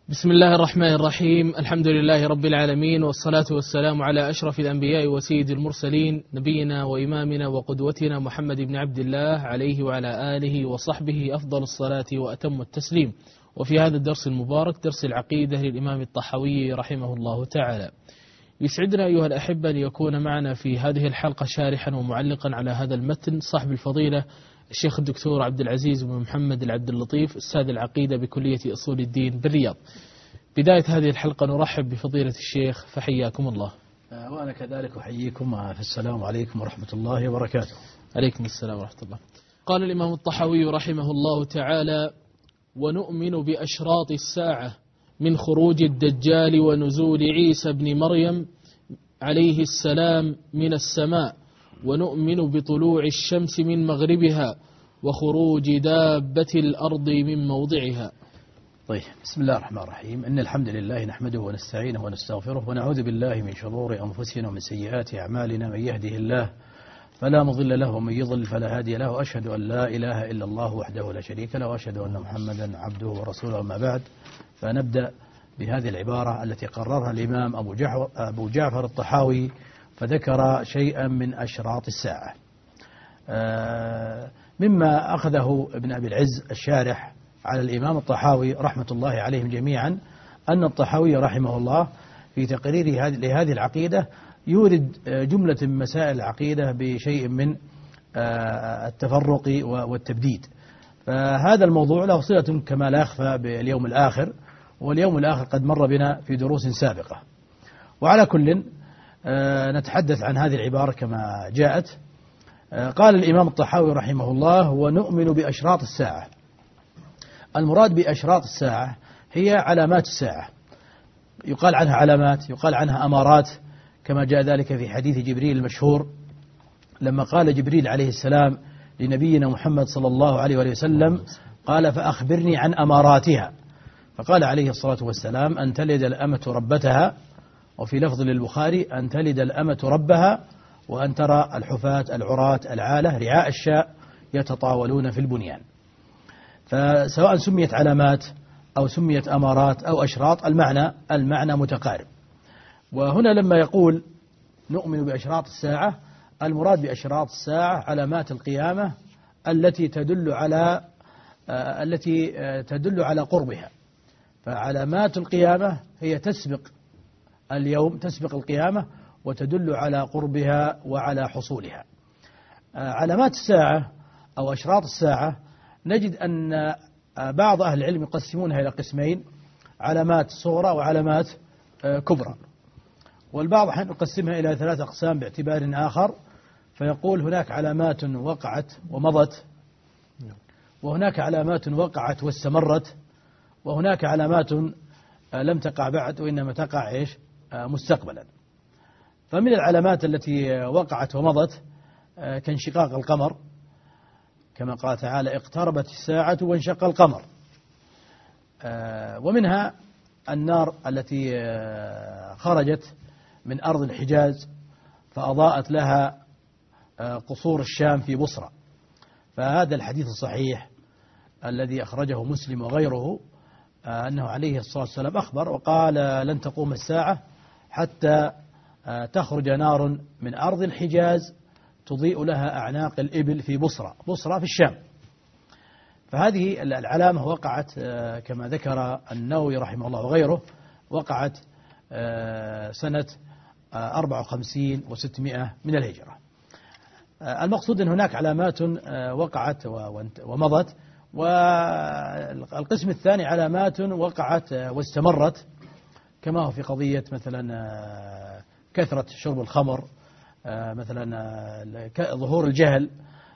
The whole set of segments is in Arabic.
بسم الله الرحمن الرحيم. الحمد لله رب العالمين، والصلاة والسلام على أشرف الأنبياء وسيد المرسلين، نبينا وإمامنا وقدوتنا محمد بن عبد الله عليه وعلى آله وصحبه أفضل الصلاة وأتم التسليم. وفي هذا الدرس المبارك درس العقيدة للإمام الطحاوي رحمه الله تعالى، يسعدنا أيها الأحبة أن يكون معنا في هذه الحلقة شارحا ومعلقا على هذا المتن صاحب الفضيلة الشيخ الدكتور عبد العزيز بن محمد العبد اللطيف، أستاذ العقيدة بكلية أصول الدين بالرياض. بداية هذه الحلقة نرحب بفضيلة الشيخ، فحياكم الله. وأنا كذلك أحييكم، السلام عليكم ورحمة الله وبركاته. عليكم السلام ورحمة الله. قال الإمام الطحاوي رحمه الله تعالى: ونؤمن بأشراط الساعة من خروج الدجال ونزول عيسى بن مريم عليه السلام من السماء، ونؤمن بطلوع الشمس من مغربها وخروج دابة الأرض من موضعها. طيب، بسم الله الرحمن الرحيم. إن الحمد لله نحمده ونستعينه ونستغفره ونعوذ بالله من شرور أنفسنا ومن سيئات أعمالنا. من يهده الله فلا مضل له ومن يضلل فلا هادي له، وأشهد أن لا إله إلا الله وحده لا شريك له، وأشهد أن محمدا عبده ورسوله. أما بعد، فنبدأ بهذه العبارة التي قررها الإمام أبو جعفر الطحاوي، فذكر شيئا من أشراط الساعة، مما أخذه ابن أبي العز الشارح على الإمام الطحاوي رحمة الله عليهم جميعا، أن الطحاوي رحمه الله في تقريره لهذه العقيدة يورد جملة من مسائل العقيدة بشيء من التفرق والتبديد. فهذا الموضوع له صلة كما لا يخفى باليوم الآخر، واليوم الآخر قد مر بنا في دروس سابقة. وعلى كل نتحدث عن هذه العبارة كما جاءت. قال الإمام الطحاوي رحمه الله: ونؤمن بأشراط الساعة. المراد بأشراط الساعة هي علامات الساعة، يقال عنها علامات، يقال عنها أمارات، كما جاء ذلك في حديث جبريل المشهور لما قال جبريل عليه السلام لنبينا محمد صلى الله عليه وسلم، قال: فأخبرني عن أماراتها. فقال عليه الصلاة والسلام: أن تلد الأمة ربتها، وفي لفظ للبخاري: أن تلد الأمة ربها، وأن ترى الحفاة العراة العالة رعاء الشاء يتطاولون في البنيان. فسواء سميت علامات أو سميت أمارات أو أشراط، المعنى متقارب. وهنا لما يقول نؤمن بأشراط الساعة، المراد بأشراط الساعة علامات القيامة التي تدل على قربها. فعلامات القيامة هي تسبق اليوم، تسبق القيامة، وتدل على قربها وعلى حصولها. علامات الساعة أو أشراط الساعة نجد أن بعض أهل العلم يقسمونها إلى قسمين: علامات صغرى وعلامات كبرى. والبعض أحيانا يقسمها إلى 3 أقسام باعتبار آخر، فيقول هناك علامات وقعت ومضت، وهناك علامات وقعت واستمرت، وهناك علامات لم تقع بعد وإنما تقع مستقبلا. فمن العلامات التي وقعت ومضت كانشقاق القمر، كما قال تعالى: اقتربت الساعة وانشق القمر. ومنها النار التي خرجت من أرض الحجاز فأضاءت لها قصور الشام في بصرى. فهذا الحديث الصحيح الذي أخرجه مسلم وغيره، أنه عليه الصلاة والسلام أخبر وقال: لن تقوم الساعة حتى تخرج نار من أرض الحجاز تضيء لها أعناق الإبل في بصرى في الشام. فهذه العلامة وقعت كما ذكر النووي رحمه الله وغيره، وقعت سنة 54 و600 من الهجرة. المقصود أن هناك علامات وقعت ومضت. والقسم الثاني علامات وقعت واستمرت، كما هو في قضية مثلا كثرة شرب الخمر، مثلا ظهور الجهل،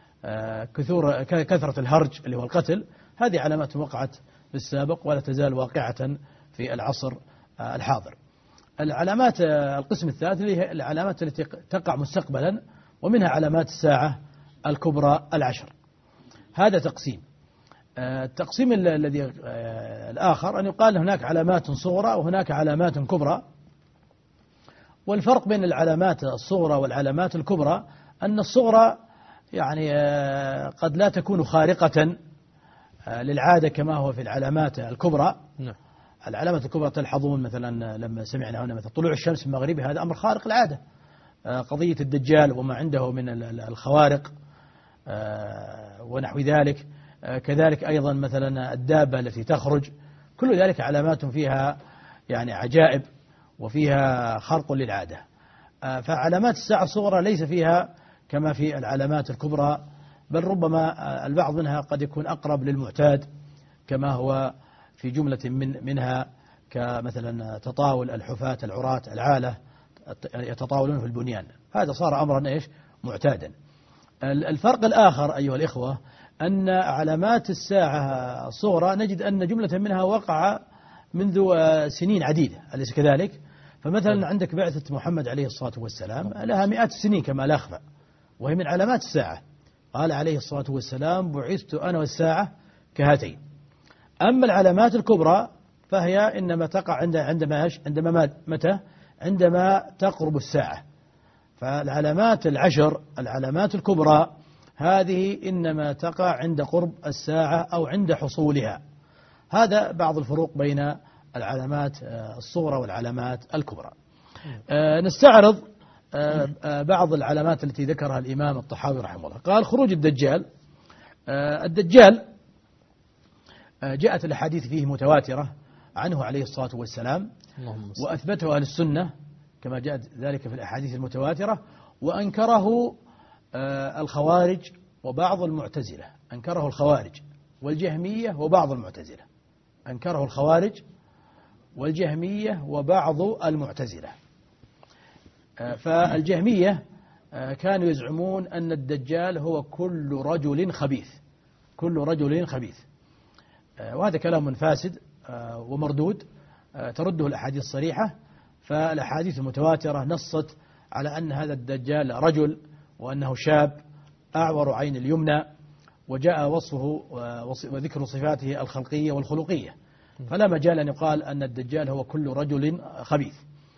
كثرة الهرج اللي هو القتل. هذه علامات وقعت في السابق ولا تزال واقعة في العصر الحاضر. العلامات القسم الثالث اللي هي العلامات التي تقع مستقبلا، ومنها علامات الساعة الكبرى 10. هذا تقسيم. التقسيم الذي الآخر أن يقال هناك علامات صغرى وهناك علامات كبرى. والفرق بين العلامات الصغرى والعلامات الكبرى أن الصغرى يعني قد لا تكون خارقة للعادة كما هو في العلامات الكبرى، العلامة الكبرى تلحظون مثلا لما سمعنا هنا مثلا طلوع الشمس من مغربها، هذا أمر خارق العادة. قضية الدجال وما عنده من الخوارق ونحو ذلك، كذلك أيضا مثلا الدابة التي تخرج، كل ذلك علامات فيها يعني عجائب وفيها خرق للعادة. فعلامات الساعة الصغرى ليس فيها كما في العلامات الكبرى، بل ربما البعض منها قد يكون أقرب للمعتاد، كما هو في جملة منها كمثلا تطاول الحفاة العراة العالة يتطاولون في البنيان، هذا صار أمرا معتادا. الفرق الآخر أيها الإخوة أن علامات الساعة الصغرى نجد أن جملة منها وقع منذ سنين عديدة، أليس كذلك؟ فمثلا عندك بعثة محمد عليه الصلاة والسلام لها مئات السنين كما لا أخفى، وهي من علامات الساعة. قال عليه الصلاة والسلام: بعثت أنا والساعة كهاتين. أما العلامات الكبرى فهي إنما تقع عندما تقرب الساعة. فالعلامات العشر، العلامات الكبرى، هذه إنما تقع عند قرب الساعة أو عند حصولها. هذا بعض الفروق بين العلامات الصغرى والعلامات الكبرى. نستعرض بعض العلامات التي ذكرها الإمام الطحاوي رحمه الله. قال: خروج الدجال. الدجال جاءت الأحاديث فيه متواترة عنه عليه الصلاة والسلام، وأثبته أهل السنة كما جاء ذلك في الأحاديث المتواترة، وأنكره الخوارج وبعض المعتزلة. أنكره الخوارج والجهمية وبعض المعتزلة. أنكره الخوارج والجهمية وبعض المعتزلة. فالجهمية كانوا يزعمون أن الدجال هو كل رجل خبيث، كل رجل خبيث، وهذا كلام فاسد ومردود ترده الأحاديث الصريحة. فالأحاديث المتواترة نصت على أن هذا الدجال رجل، وأنه شاب أعور عين اليمنى، وجاء وصفه وذكر صفاته الخلقية والخلقية، فلا مجال أن يقال أن الدجال هو كل رجل خبيث.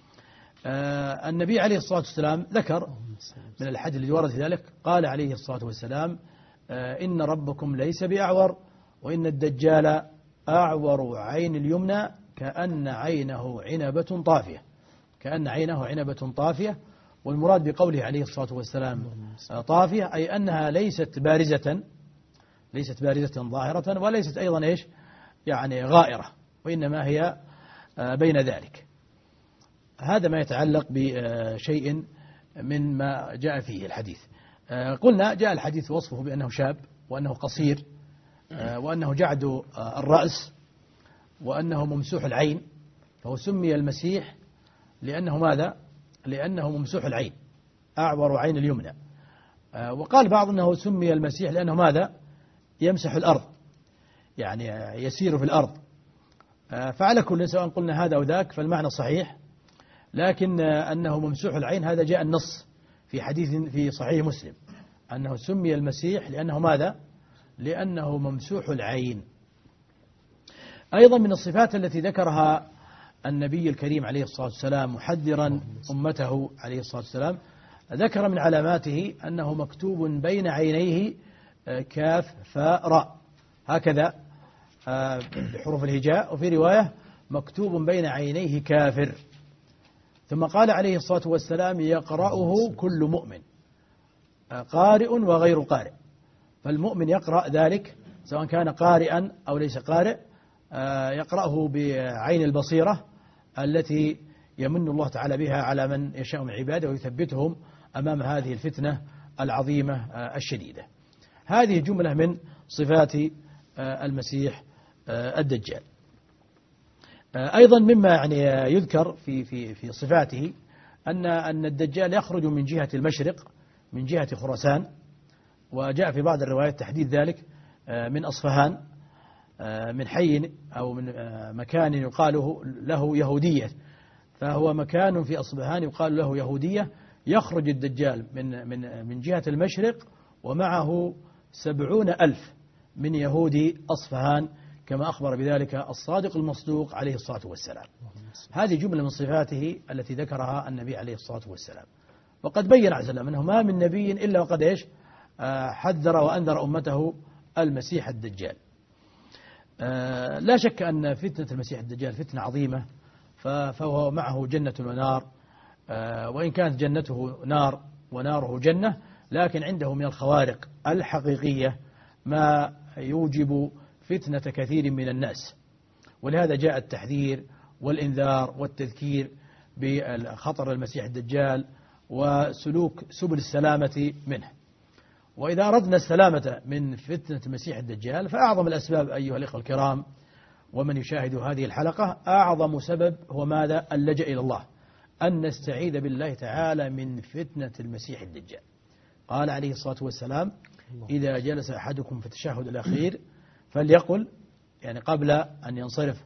النبي عليه الصلاة والسلام ذكر من الحديث الذي ورد في ذلك، قال عليه الصلاة والسلام: إن ربكم ليس بأعور، وإن الدجال أعور عين اليمنى كأن عينه عنبة طافية، كأن عينه عنبة طافية. والمراد بقوله عليه الصلاة والسلام طافية أي أنها ليست بارزة، ليست بارزة ظاهرة، وليست أيضا يعني غائرة، وإنما هي بين ذلك. هذا ما يتعلق بشيء من ما جاء فيه الحديث. قلنا جاء الحديث وصفه بأنه شاب، وأنه قصير، وأنه جعد الرأس، وأنه ممسوح العين، فهو سمي المسيح لأنه ماذا؟ لأنه ممسوح العين، أعور عين اليمنى. وقال بعض أنه سمي المسيح لأنه ماذا؟ يمسح الأرض، يعني يسير في الأرض. فعلى كل، سواء قلنا هذا أو ذاك فالمعنى صحيح، لكن أنه ممسوح العين هذا جاء النص في حديث في صحيح مسلم أنه سمي المسيح لأنه ماذا؟ لأنه ممسوح العين. أيضا من الصفات التي ذكرها النبي الكريم عليه الصلاة والسلام محذرا أمته عليه الصلاة والسلام، ذكر من علاماته أنه مكتوب بين عينيه كاف فاء راء، هكذا بحروف الهجاء، وفي رواية مكتوب بين عينيه كافر. ثم قال عليه الصلاة والسلام: يقرأه كل مؤمن، قارئ وغير قارئ. فالمؤمن يقرأ ذلك سواء كان قارئا أو ليس قارئ، يقرأه بعين البصيرة التي يمن الله تعالى بها على من يشاء من عباده ويثبتهم أمام هذه الفتنة العظيمة الشديدة. هذه جملة من صفات المسيح الدجال. أيضا مما يعني يذكر في صفاته أن الدجال يخرج من جهة المشرق، من جهة خراسان، وجاء في بعض الروايات تحديد ذلك من أصفهان، من حي أو من مكان يقال له يهودية، فهو مكان في أصفهان يقال له يهودية. يخرج الدجال من جهة المشرق، ومعه 70,000 من يهودي أصفهان، كما أخبر بذلك الصادق المصدوق عليه الصلاة والسلام. هذه جملة من صفاته التي ذكرها النبي عليه الصلاة والسلام. وقد بين عز وجل أنه ما من نبي إلا وقد حذر وأنذر أمته المسيح الدجال. لا شك أن فتنة المسيح الدجال فتنة عظيمة، فهو معه جنة ونار، وإن كانت جنته نار وناره جنة، لكن عنده من الخوارق الحقيقية ما يوجب فتنة كثير من الناس. ولهذا جاء التحذير والإنذار والتذكير بخطر المسيح الدجال وسلوك سبل السلامة منه. وإذا أردنا السلامة من فتنة المسيح الدجال فأعظم الأسباب أيها الإخوة الكرام ومن يشاهد هذه الحلقة، أعظم سبب هو ماذا؟ اللجأ إلى الله، أن نستعيذ بالله تعالى من فتنة المسيح الدجال. قال عليه الصلاة والسلام: إذا جلس أحدكم في التشهد الأخير فليقل، يعني قبل أن ينصرف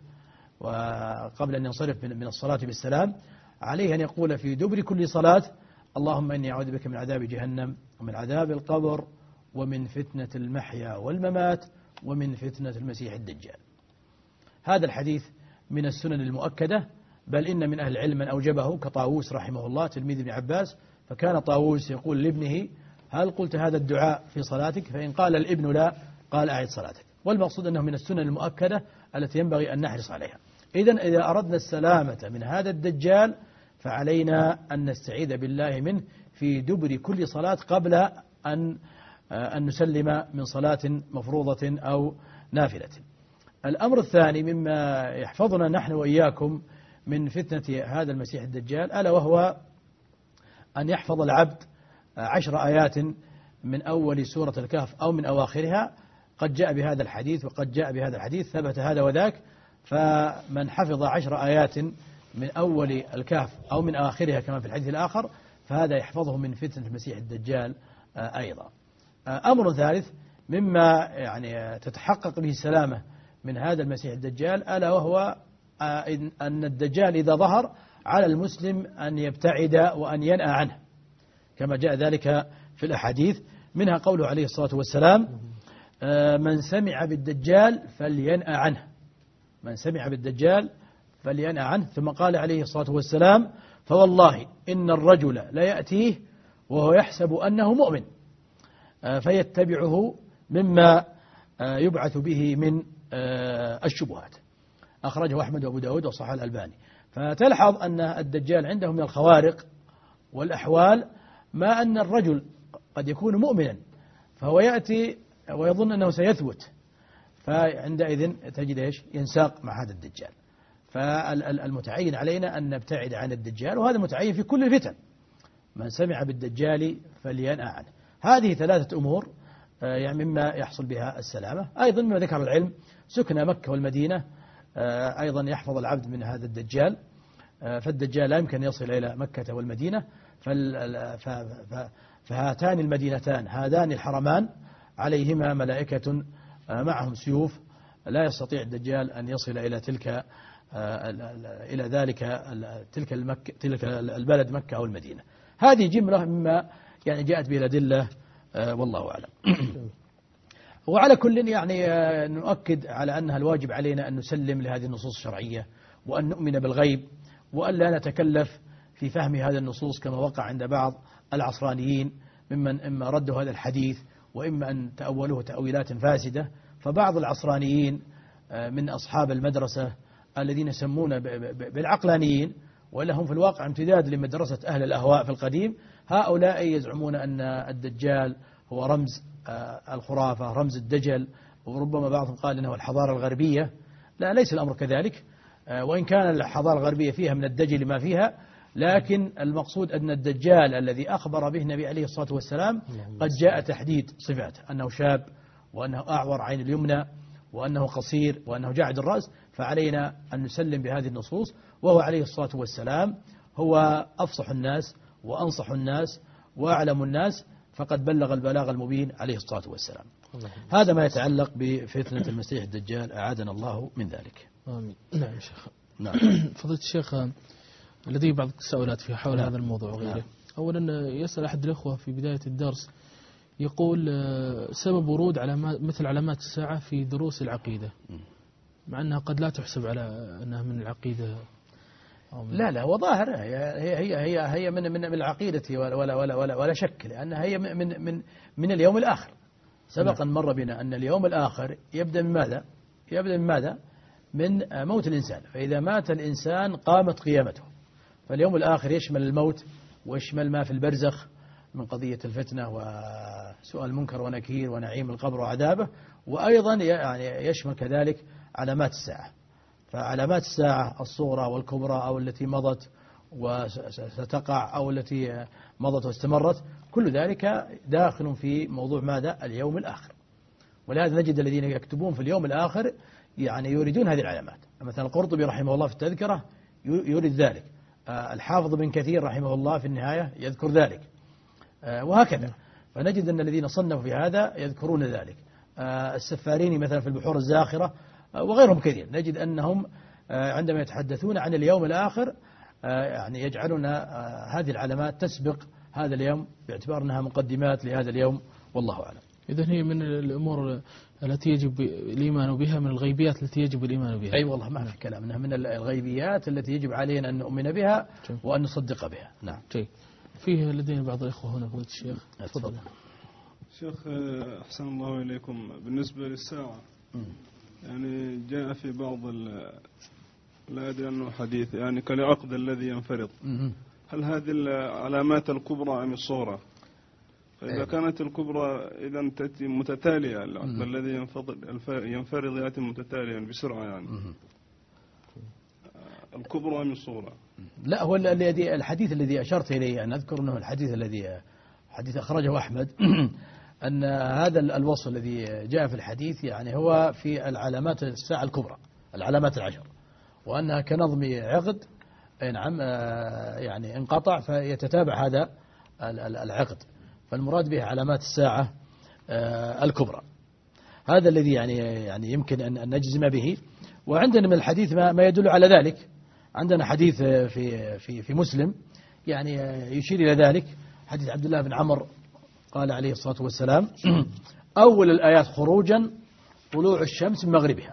من الصلاة بالسلام، عليه أن يقول في دبر كل صلاة: اللهم إني أعوذ بك من عذاب جهنم ومن عذاب القبر ومن فتنة المحيا والممات ومن فتنة المسيح الدجال. هذا الحديث من السنن المؤكدة، بل إن من أهل العلم من أوجبه كطاووس رحمه الله تلميذ ابن عباس، فكان طاووس يقول لابنه: هل قلت هذا الدعاء في صلاتك؟ فإن قال الابن لا، قال: أعد صلاتك. والمقصود أنه من السنن المؤكدة التي ينبغي أن نحرص عليها. إذا أردنا السلامة من هذا الدجال فعلينا أن نستعيذ بالله منه في دبر كل صلاة قبل أن نسلم من صلاة مفروضة أو نافلة. الأمر الثاني مما يحفظنا نحن وإياكم من فتنة هذا المسيح الدجال، ألا وهو أن يحفظ العبد 10 آيات من أول سورة الكهف أو من أواخرها. قد جاء بهذا الحديث وقد جاء بهذا الحديث، ثبت هذا وذاك. فمن حفظ 10 آيات من أول الكهف أو من آخرها كما في الحديث الآخر، فهذا يحفظه من فتنة المسيح الدجال أيضا. أمر ثالث مما يعني تتحقق به السلامة من هذا المسيح الدجال، ألا وهو أن الدجال إذا ظهر على المسلم أن يبتعد وأن ينأى عنه، كما جاء ذلك في الأحاديث، منها قوله عليه الصلاة والسلام: من سمع بالدجال فلينأى عنه، من سمع بالدجال فلينأى عنه. ثم قال عليه الصلاة والسلام: فوالله إن الرجل ليأتيه وهو يحسب أنه مؤمن فيتبعه مما يبعث به من الشبهات. أخرجه أحمد وأبو داود وصححه الألباني. فتلحظ أن الدجال عنده من الخوارق والأحوال ما أن الرجل قد يكون مؤمنا فهو يأتي ويظن أنه سيثبت، فعندئذ تجد إيش؟ ينساق مع هذا الدجال. فالمتعين علينا أن نبتعد عن الدجال، وهذا متعين في كل الفتن. من سمع بالدجال فلينأى عنه. هذه 3 أمور يعني مما يحصل بها السلامة. أيضا مما ذكر العلم سكن مكة والمدينة أيضا يحفظ العبد من هذا الدجال، فالدجال لا يمكن يصل إلى مكة والمدينة، فهاتان المدينتان هذان الحرمان عليهما ملائكة معهم سيوف، لا يستطيع الدجال أن يصل إلى تلك البلد مكة أو المدينة. هذه جملة مما يعني جاءت به الأدلة، والله أعلم. وعلى كل يعني نؤكد على أنها الواجب علينا أن نسلم لهذه النصوص الشرعية، وأن نؤمن بالغيب، وأن لا نتكلف في فهم هذه النصوص كما وقع عند بعض العصرانيين ممن إما ردوا هذا الحديث وإما أن تأولوه تأويلات فاسدة. فبعض العصرانيين من أصحاب المدرسة الذين يسمون بالعقلانيين، وإلا هم في الواقع امتداد لمدرسة أهل الأهواء في القديم، هؤلاء يزعمون أن الدجال هو رمز الخرافة، رمز الدجل، وربما بعضهم قال إنه الحضارة الغربية. لا، ليس الأمر كذلك، وإن كان الحضارة الغربية فيها من الدجل ما فيها، لكن المقصود أن الدجال الذي أخبر به النبي عليه الصلاة والسلام قد جاء تحديد صفاته، أنه شاب، وأنه أعور عين اليمنى، وأنه قصير، وأنه جاعد الرأس. فعلينا أن نسلم بهذه النصوص، وهو عليه الصلاة والسلام هو أفصح الناس وأنصح الناس وأعلم الناس، فقد بلغ البلاغ المبين عليه الصلاة والسلام. هذا ما يتعلق بفتنة المسيح الدجال، أعاذنا الله من ذلك. آمين. نعم شيخ. نعم. فضيلة الشيخ، لدي بعض التساؤلات في حول هذا الموضوع وغيره. نعم. أولا يسأل أحد الأخوة في بداية الدرس، يقول سبب ورود مثل علامات الساعة في دروس العقيدة، مع أنها قد لا تحسب على أنها من العقيدة. لا هو ظاهر، هي من العقيدة ولا شك، لأنها هي من اليوم الآخر. سبقا مر بنا أن اليوم الآخر يبدأ من ماذا؟ يبدأ من ماذا؟ من موت الإنسان. فإذا مات الإنسان قامت قيامته. فاليوم الآخر يشمل الموت ويشمل ما في البرزخ من قضية الفتنة وسؤال منكر ونكير ونعيم القبر وعذابه، وأيضا يعني يشمل كذلك علامات الساعة. فعلامات الساعة الصغرى والكبرى أو التي مضت وستقع أو التي مضت واستمرت، كل ذلك داخل في موضوع ماذا؟ اليوم الآخر. ولهذا نجد الذين يكتبون في اليوم الآخر يعني يريدون هذه العلامات. مثلا القرطبي رحمه الله في التذكرة يريد ذلك، الحافظ بن كثير رحمه الله في النهاية يذكر ذلك، وهكذا. فنجد أن الذين صنفوا في هذا يذكرون ذلك. السفاريني مثلا في البحور الزاخرة وغيرهم كثير، نجد أنهم عندما يتحدثون عن اليوم الآخر يعني يجعلون هذه العلامات تسبق هذا اليوم باعتبار أنها مقدمات لهذا اليوم، والله أعلم. إذن هي من الأمور التي يجب الإيمان بها، من الغيبيات التي يجب الإيمان بها. أي والله ما في كلام، أنها من الغيبيات التي يجب علينا أن نؤمن بها وأن نصدق بها. نعم. جيد. فيه لدينا بعض الإخوة هنا فضيلة الشيخ. تفضل. شيخ أحسن الله إليكم، بالنسبة للساعة يعني جاء في بعض لا أدري أنه حديث يعني كالعقد الذي ينفرض، هل هذه العلامات الكبرى أم الصغرى؟ فإذا كانت الكبرى إذا تأتي متتالية، العقد الذي ينفرض يأتي متتاليا بسرعة يعني. الكبرى أم الصغرى؟ لا، هو الحديث الذي أشرت إليه أن أذكر أنه الحديث الذي حديث أخرجه أحمد أن هذا الوصف الذي جاء في الحديث يعني هو في العلامات الساعة الكبرى، العلامات العشر، وأنها كنظم عقد نعم يعني انقطع فيتتابع هذا العقد، فالمراد به علامات الساعة الكبرى. هذا الذي يعني يمكن أن نجزم به. وعندنا من الحديث ما يدل على ذلك. عندنا حديث في مسلم يعني يشير إلى ذلك، حديث عبد الله بن عمرو قال عليه الصلاة والسلام: أول الآيات خروجا طلوع الشمس من مغربها.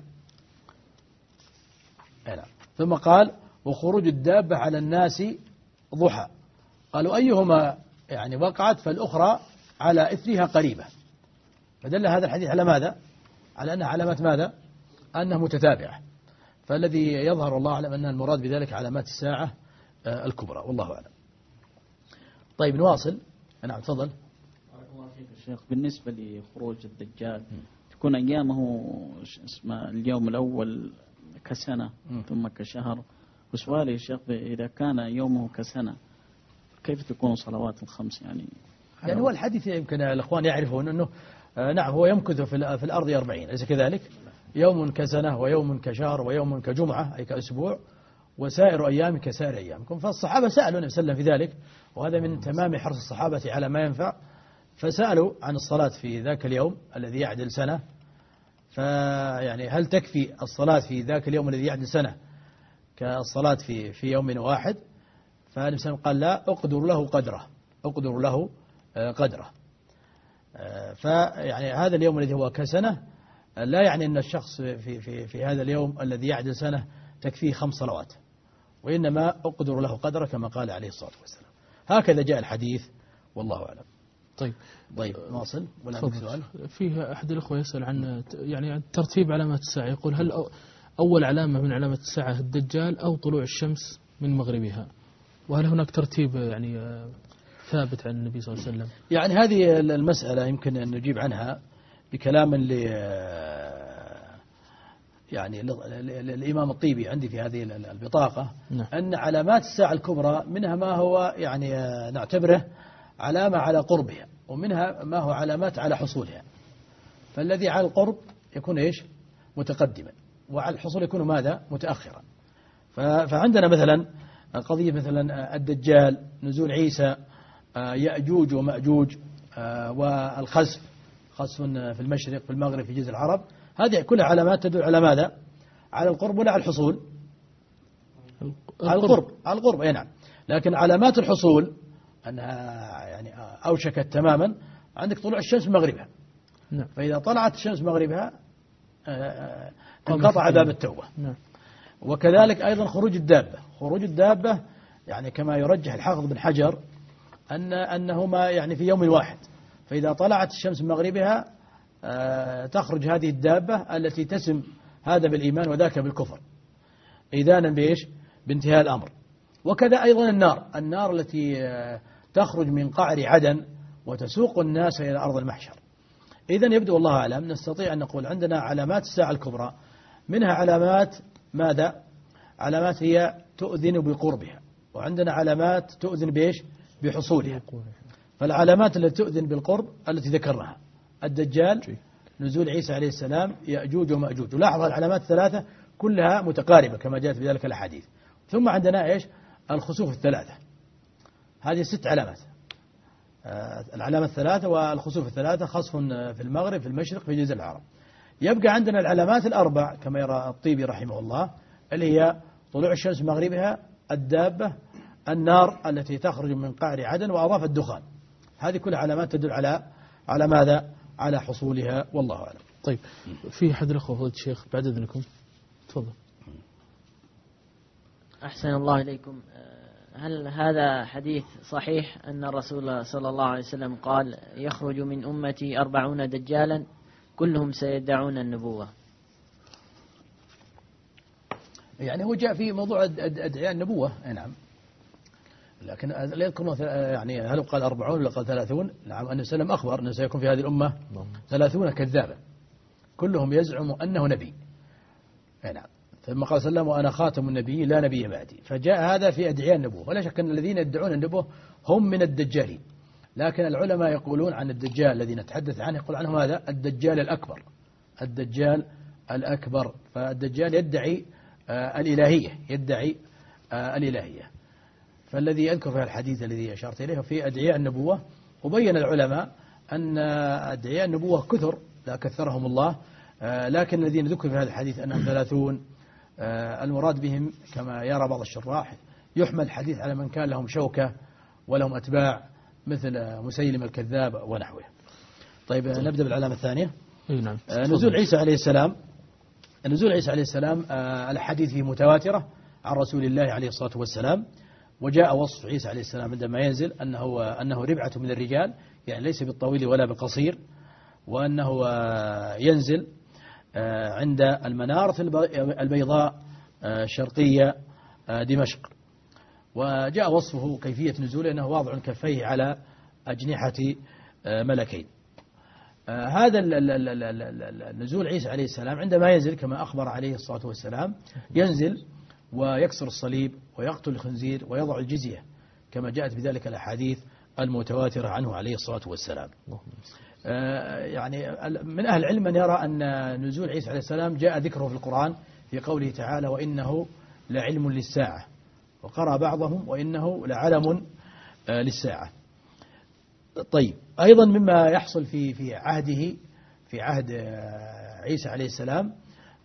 ثم قال: وخروج الدابة على الناس ضحى. قالوا: أيهما يعني وقعت؟ فالأخرى على إثرها قريبة. فدل هذا الحديث على ماذا؟ على أنها علامات ماذا؟ أنها متتابعة. فالذي يظهر الله أعلم أن المراد بذلك علامات الساعة الكبرى، والله أعلم. طيب نواصل. نعم تفضل. بارك الله فيك الشيخ. بالنسبة لخروج الدجال تكون أيامه اليوم الأول كسنة ثم كشهر، وسؤالي يا شيخ إذا كان يومه كسنة كيف تكون صلوات الخمس يعني هو الحديث يمكن الأخوان يعرفون أنه نعم هو يمكث في الأرض 40، أليس كذلك؟ يوم كسنة ويوم كشهر ويوم كجمعة أي كأسبوع، وسائر أيام كسائر أيامكم. فالصحابة سألوا النبي صلى الله عليه وسلم في ذلك، وهذا من تمام حرص الصحابة على ما ينفع، فسألوا عن الصلاة في ذاك اليوم الذي يعدل سنة، فيعني هل تكفي الصلاة في ذاك اليوم الذي يعدل سنة كالصلاة في يوم واحد؟ فالنبي صلى الله عليه وسلم قال: لا، أقدر له قدره، أقدر له قدره. فيعني هذا اليوم الذي هو كسنة لا يعني أن الشخص في هذا اليوم الذي يعدل سنة تكفيه 5 صلوات، وإنما أقدر له قدره كما قال عليه الصلاة والسلام. هكذا جاء الحديث، والله أعلم. طيب نواصل. ولا سؤال؟ فيه أحد الأخوة يسأل عن يعني ترتيب علامات الساعة، يقول: هل أول علامة من علامات الساعة الدجال أو طلوع الشمس من مغربها؟ وهل هناك ترتيب يعني ثابت عن النبي صلى الله عليه وسلم؟ يعني هذه المسألة يمكن أن نجيب عنها بكلام يعني الإمام الطيبي عندي في هذه البطاقة. نعم. أن علامات الساعة الكبرى منها ما هو يعني نعتبره علامة على قربها، ومنها ما هو علامات على حصولها. فالذي على القرب يكون إيش؟ متقدما، وعلى الحصول يكون ماذا؟ متأخرا. فعندنا مثلا قضية مثلا الدجال، نزول عيسى، يأجوج ومأجوج، والخسف، خسف في المشرق في المغرب في جزء العرب، هذه كلها علامات تدل على ماذا؟ على القرب ولا على الحصول؟ على القرب أي نعم. لكن علامات الحصول أنها يعني أوشكت تماما، عندك طلوع الشمس من مغربها. نعم. فإذا طلعت الشمس مغربها انقطع باب التوبة. نعم. وكذلك أيضا خروج الدابة يعني كما يرجح الحافظ بن حجر أنهما يعني في يوم واحد، فإذا طلعت الشمس من مغربها تخرج هذه الدابة التي تسم هذا بالإيمان وذاك بالكفر، إذانا بإيش؟ بانتهاء الأمر. وكذا أيضا النار التي تخرج من قعر عدن وتسوق الناس إلى أرض المحشر. إذن يبدو والله أعلم نستطيع أن نقول عندنا علامات الساعة الكبرى، منها علامات ماذا؟ علامات هي تؤذن بقربها، وعندنا علامات تؤذن بإيش؟ بحصولها. فالعلامات التي تؤذن بالقرب التي ذكرناها: الدجال، نزول عيسى عليه السلام، يأجوج ومأجوج. ولاحظ العلامات الثلاثة كلها متقاربة كما جاءت في ذلك الأحاديث. ثم عندنا إيش؟ الخسوف الثلاثة، هذه 6 علامات. العلامة الثلاثة والخسوف الثلاثة، خسف في المغرب، في المشرق، في جزيرة العرب. يبقى عندنا العلامات الأربع كما يرى الطيبي رحمه الله، اللي هي طلوع الشمس من مغربها، الدابة، النار التي تخرج من قعر عدن، وأضاف الدخان. هذه كلها علامات تدل على ماذا؟ على حصولها، والله أعلم. طيب، في أحد الأخوة فضيلة الشيخ بعد إذنكم تفضل. أحسن الله إليكم. هل هذا حديث صحيح أن الرسول صلى الله عليه وسلم قال يخرج من أمتي 40 دجالا كلهم سيدعون النبوة؟ يعني هو جاء في موضوع أدعياء النبوة، نعم، لكن لا يذكرون يعني هل قال 40 ولا قال 30؟ نعم، أن وسلم أخبر أنه سيكون في هذه الأمة 30 كذابا كلهم يزعم أنه نبي. نعم. ثم قال صلى الله عليه وسلم: وأنا خاتم النبي لا نبي بعدي. فجاء هذا في أدعياء النبوة، ولا شك أن الذين يدعون النبوة هم من الدجالين. لكن العلماء يقولون عن الدجال الذي نتحدث عنه، يقول عنه هذا الدجال الأكبر، الدجال الأكبر. فالدجال يدعي الإلهية، فالذي يذكر في الحديث الذي أشرت إليه في أدعياء النبوة. وبين العلماء أن أدعياء النبوة كثر لا كثرهم الله، لكن الذين ذكروا في هذا الحديث أنهم 30. المراد بهم كما يرى بعض الشراح يحمل الحديث على من كان لهم شوكة ولهم أتباع مثل مسيلم الكذاب ونحوه. طيب، نبدأ بالعلامة الثانية. نعم. نزول عيسى عليه السلام. نزول عيسى عليه السلام الحديث فيه متواترة عن رسول الله عليه الصلاة والسلام. وجاء وصف عيسى عليه السلام عندما ينزل أنه ربعة من الرجال، يعني ليس بالطويل ولا بالقصير، وأنه ينزل عند المنارة البيضاء الشرقية دمشق. وجاء وصفه كيفية نزوله أنه واضع كفيه على أجنحة ملكين. هذا نزول عيسى عليه السلام عندما ينزل كما أخبر عليه الصلاة والسلام، ينزل ويكسر الصليب ويقتل الخنزير ويضع الجزية كما جاءت بذلك الأحاديث المتواترة عنه عليه الصلاة والسلام. يعني من أهل العلم من يرى أن نزول عيسى عليه السلام جاء ذكره في القرآن في قوله تعالى: وإنه لعلم للساعة، وقرأ بعضهم: وإنه لعلم للساعة. طيب، أيضا مما يحصل في عهد عيسى عليه السلام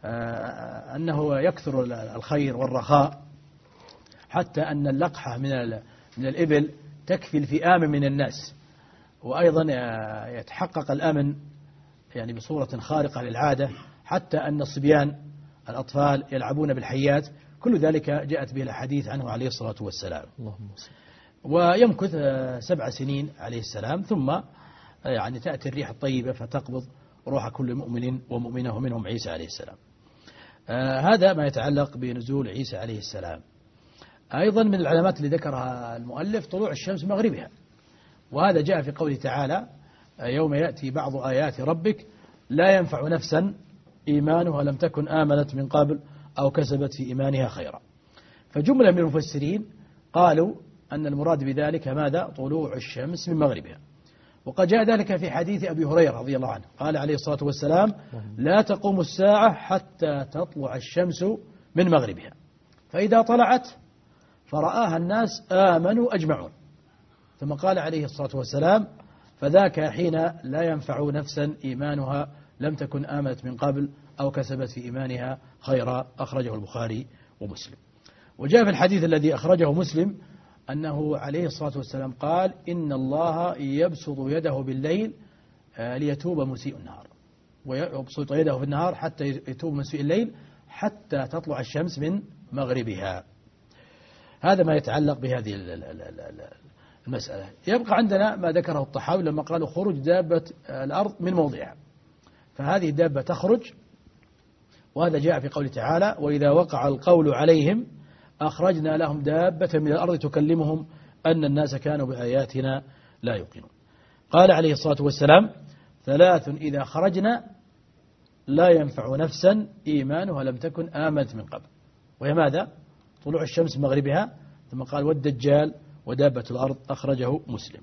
أنه يكثر الخير والرخاء، حتى أن اللقحة من الإبل تكفي الفئام من الناس. وأيضا يتحقق الأمن يعني بصورة خارقة للعادة، حتى أن الصبيان الأطفال يلعبون بالحيات. كل ذلك جاءت به الحديث عنه عليه الصلاة والسلام. ويمكث 7 سنين عليه السلام، ثم يعني تأتي الريح الطيبة فتقبض روح كل مؤمن ومؤمنة، ومنهم عيسى عليه السلام. هذا ما يتعلق بنزول عيسى عليه السلام. أيضا من العلامات اللي ذكرها المؤلف طلوع الشمس من مغربها، وهذا جاء في قوله تعالى: يوم يأتي بعض آيات ربك لا ينفع نفسا إيمانها لم تكن آمنت من قبل أو كسبت في إيمانها خيرا. فجملة من المفسرين قالوا أن المراد بذلك ماذا؟ طلوع الشمس من مغربها. وقد جاء ذلك في حديث أبي هريرة رضي الله عنه، قال عليه الصلاة والسلام: لا تقوم الساعة حتى تطلع الشمس من مغربها، فإذا طلعت فرآها الناس آمنوا أجمعون. ثم قال عليه الصلاة والسلام: فذاك حين لا ينفع نفسا إيمانها لم تكن آمنت من قبل أو كسبت في إيمانها خيرا. أخرجه البخاري ومسلم. وجاء في الحديث الذي أخرجه مسلم أنه عليه الصلاة والسلام قال: إن الله يبسط يده بالليل ليتوب مسيء النهار، ويبسط يده في النهار حتى يتوب مسيء الليل حتى تطلع الشمس من مغربها. هذا ما يتعلق بهذه المسألة. يبقى عندنا ما ذكره الطحاوي لما قالوا خروج دابة الأرض من موضعها. فهذه الدابة تخرج وهذا جاء في قوله تعالى وإذا وقع القول عليهم أخرجنا لهم دابة من الأرض تكلمهم أن الناس كانوا بآياتنا لا يوقنون. قال عليه الصلاة والسلام 3 إذا خرجنا لا ينفع نفسا إيمانها لم تكن آمنت من قبل، وهي ماذا؟ طلوع الشمس من مغربها، ثم قال والدجال ودابة الأرض، أخرجه مسلم.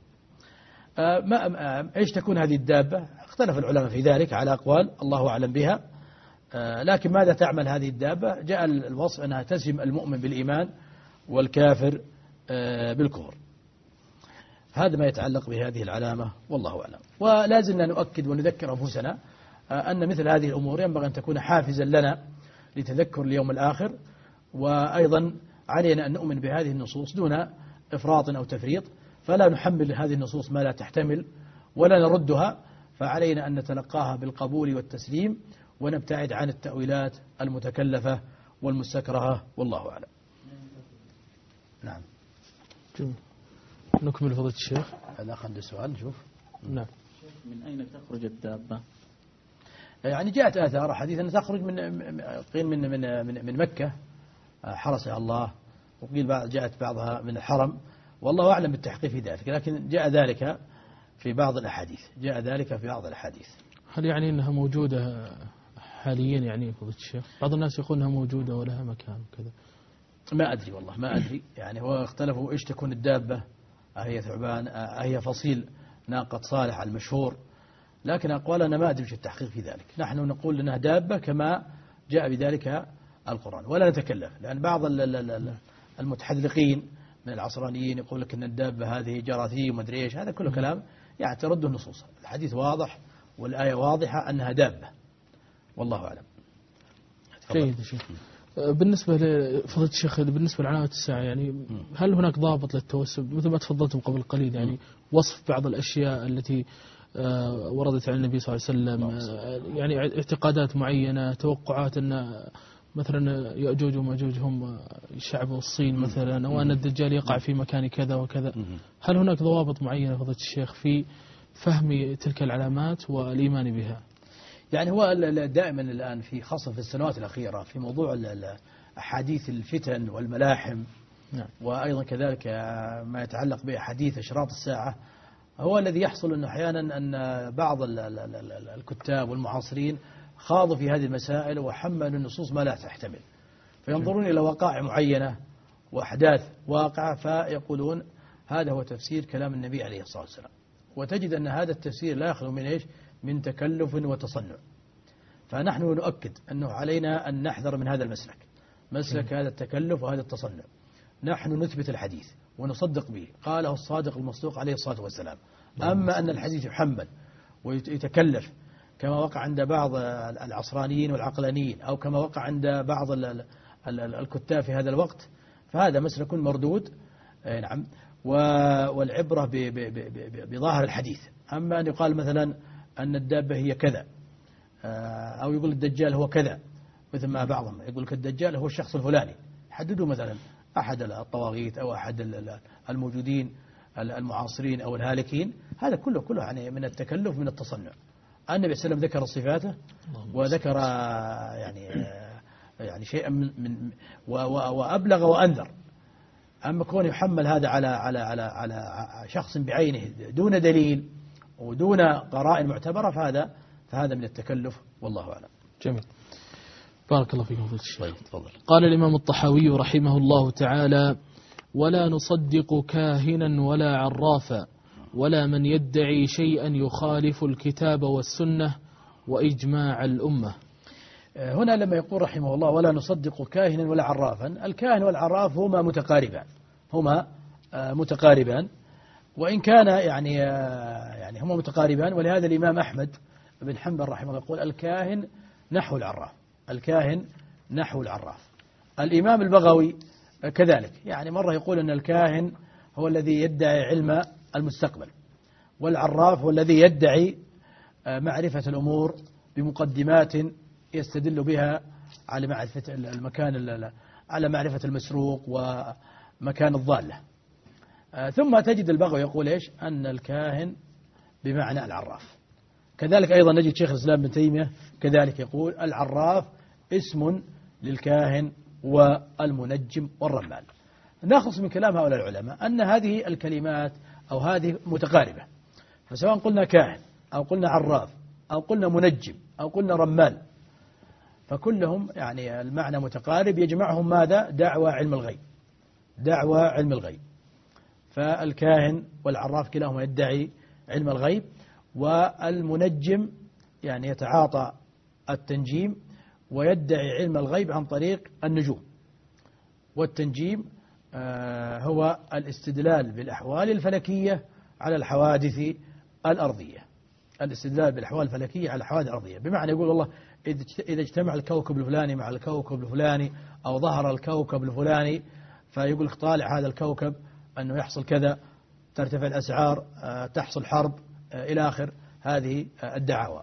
إيش تكون هذه الدابة؟ اختلف العلماء في ذلك على أقوال الله أعلم بها، لكن ماذا تعمل هذه الدابة؟ جاء الوصف أنها تسهم المؤمن بالإيمان والكافر بالكفر. هذا ما يتعلق بهذه العلامة والله أعلم. ولا زلنا نؤكد ونذكر أنفسنا أن مثل هذه الأمور ينبغي أن تكون حافزا لنا لتذكر اليوم الآخر، وأيضا علينا أن نؤمن بهذه النصوص دون إفراط أو تفريط، فلا نحمل هذه النصوص ما لا تحتمل ولا نردها، فعلينا أن نتلقاها بالقبول والتسليم ونبتعد عن التأويلات المتكلفة والمستكرهة والله أعلم. نعم. نكمل فضيلة الشيخ. هذا خلنا السؤال نشوف. نعم. من أين تخرج الدابة؟ يعني جاءت آثار حديث أن تخرج من مكة حرسها الله، وقيل جاءت بعضها من الحرم، والله أعلم بالتحقيق في ذلك، لكن جاء ذلك في بعض الأحاديث. هل يعني أنها موجودة حاليا يعني فضيلة الشيخ؟ بعض الناس يقول أنها موجودة ولها مكان وكذا. ما أدري والله ما أدري، يعني هو اختلفوا إيش تكون الدابة، أهي ثعبان أهي فصيل ناقة صالح المشهور، لكن أقوالنا ما أدري التحقيق في ذلك. نحن نقول أنها دابة كما جاء بذلك القرآن ولا نتكلف، لأن بعض المتحذلقين من العصرانيين يقول لك أن الدابة هذه جراثيم ومدري إيش، هذا كله كلام يعني ترده النصوص. الحديث واضح والآية واضحة أنها دابة والله أعلم. جيد شيخ. بالنسبة لفضيلة الشيخ، بالنسبة لعلامات الساعة يعني هل هناك ضابط للتوسل مثل ما تفضلتم قبل قليل، يعني وصف بعض الأشياء التي وردت عن النبي صلى الله عليه وسلم، يعني اعتقادات معينة، توقعات أن مثلا يأجوج ومأجوج هم شعب الصين مثلا، أو أن الدجال يقع في مكان كذا وكذا، هل هناك ضوابط معينة فضيلة الشيخ في فهم تلك العلامات والإيمان بها؟ يعني هو دائما الآن في خاصة في السنوات الأخيرة في موضوع أحاديث الفتن والملاحم، نعم. وأيضا كذلك ما يتعلق بأحاديث أشراط الساعة، هو الذي يحصل أنه أحيانا أن بعض الكتاب والمعاصرين خاضوا في هذه المسائل وحملوا النصوص ما لا تحتمل، فينظرون إلى وقائع معينة وأحداث واقعة فيقولون هذا هو تفسير كلام النبي عليه الصلاة والسلام، وتجد أن هذا التفسير لا يخلو من إيش؟ من تكلف وتصنع. فنحن نؤكد أنه علينا أن نحذر من هذا المسلك، مسلك هذا التكلف وهذا التصنع. نحن نثبت الحديث ونصدق به، قاله الصادق المصدوق عليه الصلاة والسلام. أما أن الحديث يحمل ويتكلف كما وقع عند بعض العصرانيين والعقلانيين، أو كما وقع عند بعض الكتاب في هذا الوقت، فهذا مسلك مردود. نعم. والعبرة بظاهر الحديث. أما أن يقال مثلا أن الدابة هي كذا، أو يقول الدجال هو كذا، مثل ما بعضهم يقول لك الدجال هو الشخص الفلاني، حددوا مثلا أحد الطواغيت أو أحد الموجودين المعاصرين أو الهالكين، هذا كله يعني من التكلف من التصنع. النبي صلى الله عليه وسلم ذكر صفاته وذكر يعني شيئا من وأبلغ وأنذر. أما كون يحمل هذا على شخص بعينه دون دليل ودون قرائن معتبرة فهذا من التكلف والله أعلم. جميل. بارك الله فيكم فضيلة الشيخ. طيب تفضل. قال الإمام الطحاوي رحمه الله تعالى: ولا نصدق كاهنا ولا عرافا ولا من يدعي شيئا يخالف الكتاب والسنة وإجماع الأمة. هنا لما يقول رحمه الله ولا نصدق كاهنا ولا عرافا، الكاهن والعراف هما متقاربان، وإن كان يعني هما متقاربان، ولهذا الإمام أحمد بن حنبل رحمه الله يقول الكاهن نحو العراف. الإمام البغوي كذلك، يعني مرة يقول أن الكاهن هو الذي يدعي علم المستقبل، والعراف هو الذي يدعي معرفة الأمور بمقدمات يستدل بها على معرفة المكان، على معرفة المسروق ومكان الضالة. ثم تجد البغوي يقول إيش؟ أن الكاهن بمعنى العراف. كذلك أيضا نجد شيخ الإسلام ابن تيمية كذلك يقول العراف اسم للكاهن والمنجم والرمال. نخلص من كلام هؤلاء العلماء أن هذه الكلمات أو هذه متقاربة، فسواء قلنا كاهن أو قلنا عراف أو قلنا منجم أو قلنا رمال فكلهم يعني المعنى متقارب، يجمعهم ماذا؟ دعوى علم الغيب، دعوى علم الغيب. فالكاهن والعراف كلاهما يدعي علم الغيب، والمنجم يعني يتعاطى التنجيم ويدعي علم الغيب عن طريق النجوم. والتنجيم هو الاستدلال بالأحوال الفلكية على الحوادث الأرضية، الاستدلال بالأحوال الفلكية على الحوادث الأرضية، بمعنى يقول الله إذا اجتمع الكوكب الفلاني مع الكوكب الفلاني أو ظهر الكوكب الفلاني فيقول طالع هذا الكوكب أنه يحصل كذا، ترتفع الأسعار، تحصل حرب، إلى آخر هذه الدعاوى.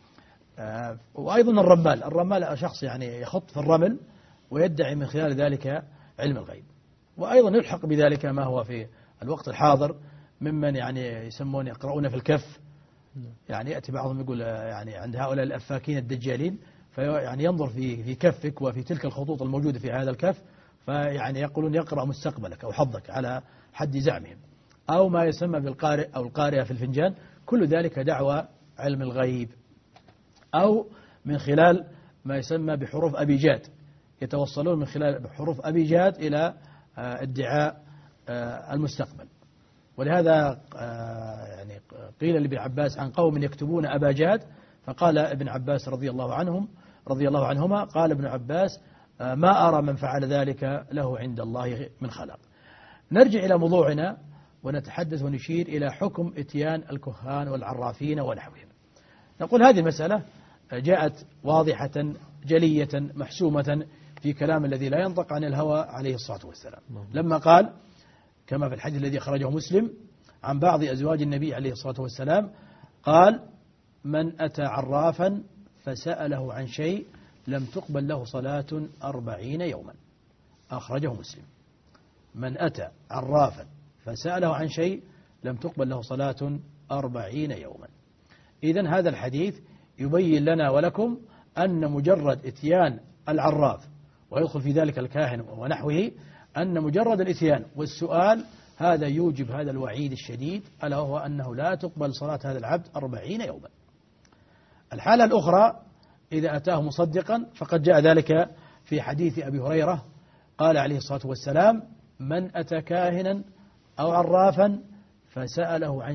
وأيضا الرمال شخص يعني يخط في الرمل ويدعي من خلال ذلك علم الغيب. وأيضا يلحق بذلك ما هو في الوقت الحاضر ممن يعني يسمون يقرؤون في الكف، يعني يأتي بعضهم يقول يعني عند هؤلاء الأفاكين الدجالين فيعني ينظر في كفك وفي تلك الخطوط الموجودة في هذا الكف، فيعني يقولون يقرأ مستقبلك أو حظك على حد زعمهم، أو ما يسمى بالقارئ أو القارئة في الفنجان، كل ذلك دعوى علم الغيب. أو من خلال ما يسمى بحروف أبيجاد، يتوصلون من خلال حروف أبيجاد إلى ادعاء المستقبل. ولهذا يعني قيل لابن عباس عن قوم يكتبون أباجاد، فقال ابن عباس رضي الله عنهما قال ابن عباس ما أرى من فعل ذلك له عند الله من خلاق. نرجع إلى موضوعنا ونتحدث ونشير إلى حكم إتيان الكهان والعرافين ونحوهم. نقول هذه المسألة جاءت واضحة جلية محسومة في كلام الذي لا ينطق عن الهوى عليه الصلاة والسلام، لما قال كما في الحديث الذي أخرجه مسلم عن بعض أزواج النبي عليه الصلاة والسلام قال من أتى عرافا فسأله عن شيء لم تقبل له صلاة 40 يوما، أخرجه مسلم. من أتى عرافا فسأله عن شيء لم تقبل له صلاة 40 يوما. إذن هذا الحديث يبين لنا ولكم أن مجرد إتيان العراف ويدخل في ذلك الكاهن ونحوه، أن مجرد الإتيان والسؤال هذا يوجب هذا الوعيد الشديد، ألا وهو أنه لا تقبل صلاة هذا العبد 40 يوما. الحالة الأخرى إذا أتاه مصدقا، فقد جاء ذلك في حديث أبي هريرة قال عليه الصلاة والسلام من أتى كاهنا أو عرافا فسأله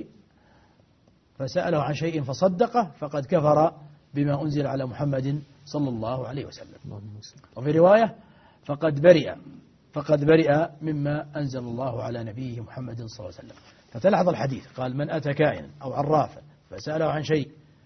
عن شيء فصدقه فقد كفر بما أنزل على محمد صلى الله عليه وسلم. وفي رواية فقد برئ مما أنزل الله على نبيه محمد صلى الله عليه وسلم. فتلاحظ الحديث قال من أتى كاهنا أو عرافا فسأله عن شيء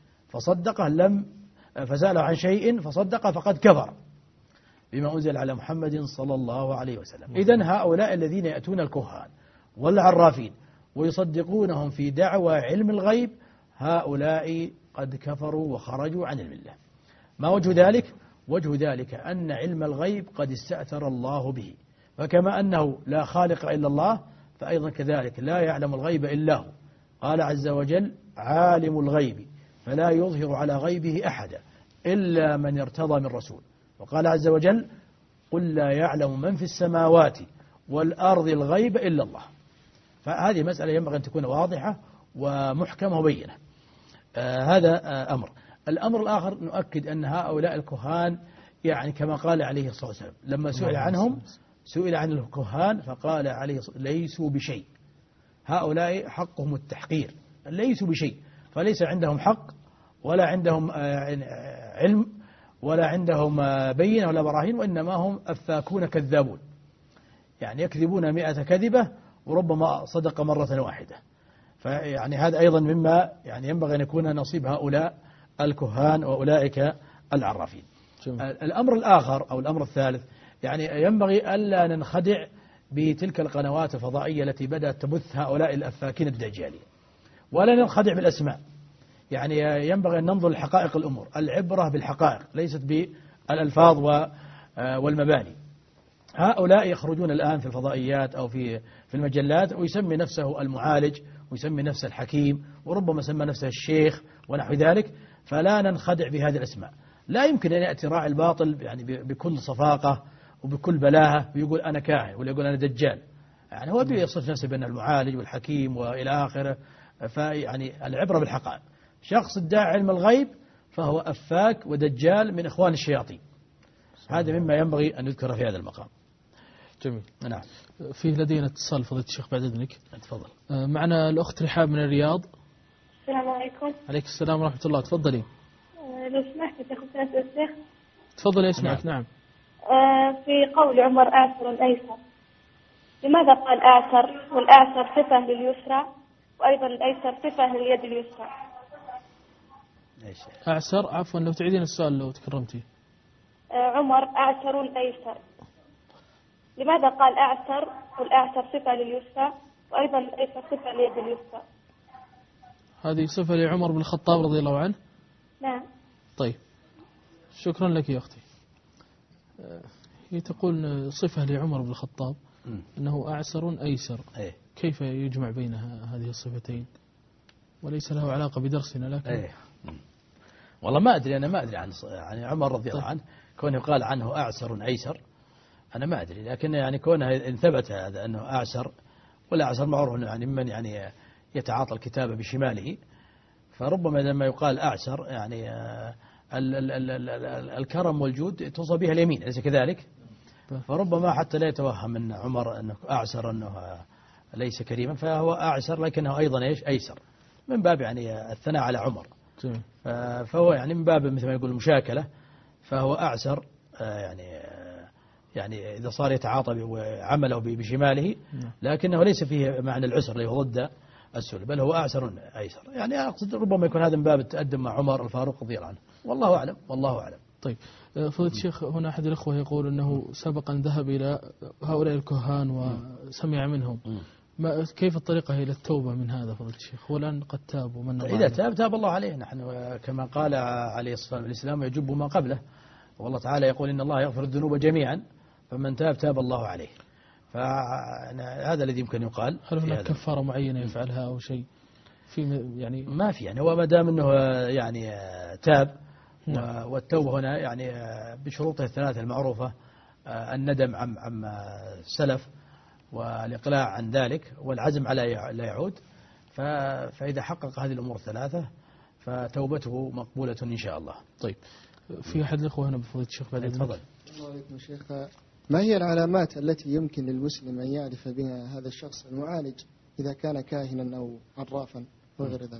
فصدقه فقد كفر بما أنزل على محمد صلى الله عليه وسلم. إذن هؤلاء الذين يأتون الكهان والعرافين ويصدقونهم في دعوى علم الغيب هؤلاء قد كفروا وخرجوا عن الملة. ما وجه ذلك؟ وجه ذلك أن علم الغيب قد استأثر الله به، فكما أنه لا خالق إلا الله فأيضا كذلك لا يعلم الغيب إلا هو. قال عز وجل عالم الغيب فلا يظهر على غيبه أحدا إلا من ارتضى من رسول. وقال عز وجل قل لا يعلم من في السماوات والأرض الغيب إلا الله. فهذه مسألة ينبغي أن تكون واضحة ومحكمة وبينة. هذا أمر. الأمر الآخر نؤكد أن هؤلاء الكهان يعني كما قال عليه الصلاة والسلام لما سئل عن الكهان فقال عليه الصلاة والسلام ليسوا بشيء، هؤلاء حقهم التحقير، ليسوا بشيء، فليس عندهم حق ولا عندهم علم ولا عندهم بينة ولا براهين، وإنما هم أفاكون كذابون، يعني يكذبون 100 كذبة وربما صدق مرة واحدة. فيعني هذا أيضا مما يعني ينبغي أن يكون نصيب هؤلاء الكهان وأولئك العرافين. الأمر الآخر أو الأمر الثالث يعني ينبغي ألا ننخدع بتلك القنوات الفضائية التي بدأت تبث هؤلاء الأفاكين الدجالين، ولا ننخدع بالأسماء. يعني ينبغي أن ننظر لحقائق الأمور، العبرة بالحقائق ليست بالألفاظ والمباني. هؤلاء يخرجون الآن في الفضائيات أو في المجلات ويسمي نفسه المعالج ويسمي نفسه الحكيم وربما سمى نفسه الشيخ ونحو ذلك، فلا ننخدع بهذه الأسماء. لا يمكن أن يأتي راعي الباطل يعني بكل صفاقة وبكل بلاهة ويقول أنا كاهن ولا يقول أنا دجال. يعني هو بيصف نفسه بأنه المعالج والحكيم وإلى آخره. فيعني العبرة بالحقائق. شخص ادعى علم الغيب فهو أفاك ودجال من إخوان الشياطين. هذا مما ينبغي أن يذكر في هذا المقام. جميل. نعم. فيه لدينا اتصال فضيلة الشيخ بعد إذنك. تفضل. معنا الأخت رحاب من الرياض. السلام عليكم. عليك السلام ورحمة الله. تفضلي. لو سمحت تاخذ الشيخ. تفضلي أسمعك. نعم. في قول عمر أعسر أيسر، لماذا قال أعسر؟ والأعسر صفة لليسرى، وأيضا الأيسر صفة لليد اليسرى. أعسر، عفوا لو تعيدين السؤال لو تكرمتي. عمر أعسر أيسر، لماذا قال أعسر؟ والأعسر صفة لليسرى، وأيضا الأيسر صفة لليد اليسرى. هذه صفة لعمر بن الخطاب رضي الله عنه. نعم. طيب، شكرا لك يا أختي. هي تقول صفة لعمر بن الخطاب أنه أعسر أيسر. كيف يجمع بين هذه الصفتين وليس له علاقة بدرسنا؟ لكن والله ما أدري. أنا ما أدري عن عمر رضي الله عنه كونه قال عنه أعسر أيسر. أنا ما أدري، لكن يعني كونه إن ثبت هذا أنه أعسر، والأعسر معروف يعني ممن يعني يتعاطى الكتابة بشماله، فربما لما يقال أعسر يعني الكرم والجود توصى بها اليمين، أليس كذلك؟ فربما حتى لا يتوهم أن عمر أنه أعسر أنه ليس كريما، فهو أعسر لكنه أيضا أيسر، من باب يعني الثناء على عمر. فهو يعني من باب مثل ما يقول المشاكلة، فهو أعسر يعني إذا صار يتعاطى عمله بشماله، لكنه ليس فيه معنى العسر اللي هو ضد السهل، بل هو أعسر أيسر. يعني أقصد ربما يكون هذا من باب التأدب مع عمر الفاروق رضي الله عنه، والله أعلم. والله أعلم. طيب فضيلة الشيخ، هنا أحد الأخوة يقول أنه سبقا ذهب إلى هؤلاء الكهان وسمع منهم. كيف الطريقة إلى التوبة من هذا فضيلة الشيخ؟ هو الآن قد تاب ومن إذا تاب الله عليه. نحن كما قال عليه الصلاة والسلام الإسلام يجب ما قبله، والله تعالى يقول إن الله يغفر الذنوب جميعا، فمن تاب الله عليه. فهذا الذي يمكن يقال. هل هناك كفارة معينة يفعلها أو شيء؟ يعني ما في. يعني هو ما دام أنه يعني تاب، والتوبة هنا يعني بشروطه الثلاثة المعروفة: الندم عما سلف، والإقلاع عن ذلك، والعزم على لا يعود. فإذا حقق هذه الأمور الثلاثة فتوبته مقبولة إن شاء الله. طيب، في أحد الأخوة هنا بفضيلة الشيخ بعد إذنك. تفضل. السلام عليكم شيخ. ما هي العلامات التي يمكن للمسلم أن يعرف بها هذا الشخص المعالج إذا كان كاهنا أو عرافا وغير ذلك؟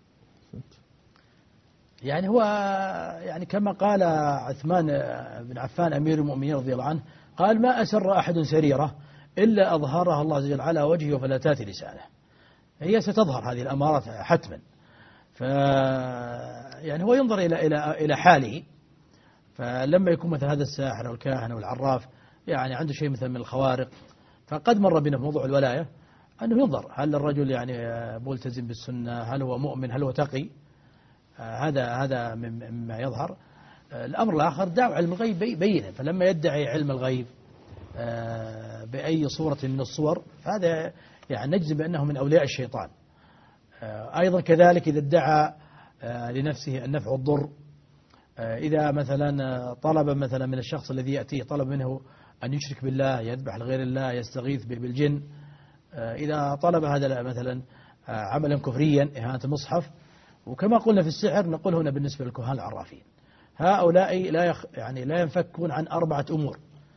يعني هو يعني كما قال عثمان بن عفان أمير المؤمنين رضي الله عنه، قال: ما أسر أحد سريرة إلا أظهرها الله عز وجل على وجهه وفلتات لسانه. هي ستظهر هذه الأمارات حتما. يعني هو ينظر إلى حاله. فلما يكون مثل هذا الساحر أو الكاهن أو العراف يعني عنده شيء مثل من الخوارق، فقد مر بنا في موضوع الولاية أنه ينظر هل الرجل يعني ملتزم بالسنة، هل هو مؤمن، هل هو تقي. هذا مما يظهر. الأمر الآخر دعوة علم الغيب بينه، فلما يدعي علم الغيب بأي صورة من الصور فهذا يعني نجزم بأنه من أولياء الشيطان. أيضا كذلك إذا ادعى لنفسه النفع والضر، إذا مثلا طلب مثلا من الشخص الذي يأتيه طلب منه أن يشرك بالله، يذبح لغير الله، يستغيث بالجن، إذا طلب هذا مثلا عملا كفريا، إهانة المصحف. وكما قلنا في السحر نقول هنا بالنسبة للكهان العرافين، هؤلاء لا ينفكون عن 4 أمور.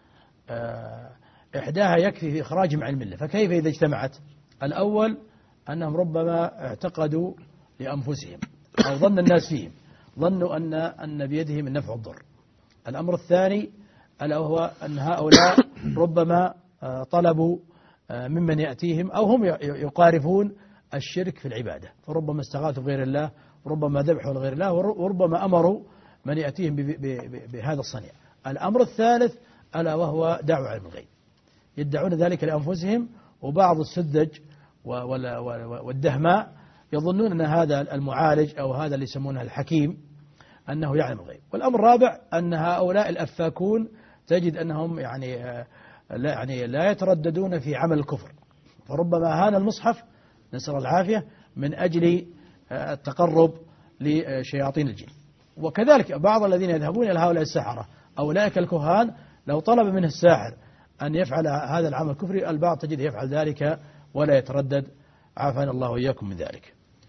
إحداها يكفي في إخراجهم عن الملة، فكيف إذا اجتمعت؟ الأول أنهم ربما اعتقدوا لأنفسهم أو ظن الناس فيهم، ظنوا أن بيدهم النفع والضر. الأمر الثاني ألا وهو أن هؤلاء ربما طلبوا ممن يأتيهم أو هم يقارفون الشرك في العبادة، فربما استغاثوا بغير الله، وربما ذبحوا لغير الله، وربما أمروا من يأتيهم بهذا الصنيع. الأمر الثالث ألا وهو دعوة علم الغيب، يدعون ذلك لأنفسهم، وبعض السذج والدهماء يظنون أن هذا المعالج أو هذا اللي يسمونه الحكيم أنه يعلم الغيب. والأمر الرابع أن هؤلاء الأفاكون تجد أنهم يعني لا يترددون في عمل الكفر، فربما هان المصحف نسأل العافية من أجل التقرب لشياطين الجن. وكذلك بعض الذين يذهبون إلى هؤلاء السحرة أولئك الكهان لو طلب منه الساحر أن يفعل هذا العمل الكفري البعض تجد يفعل ذلك ولا يتردد، عافانا الله وإياكم من ذلك.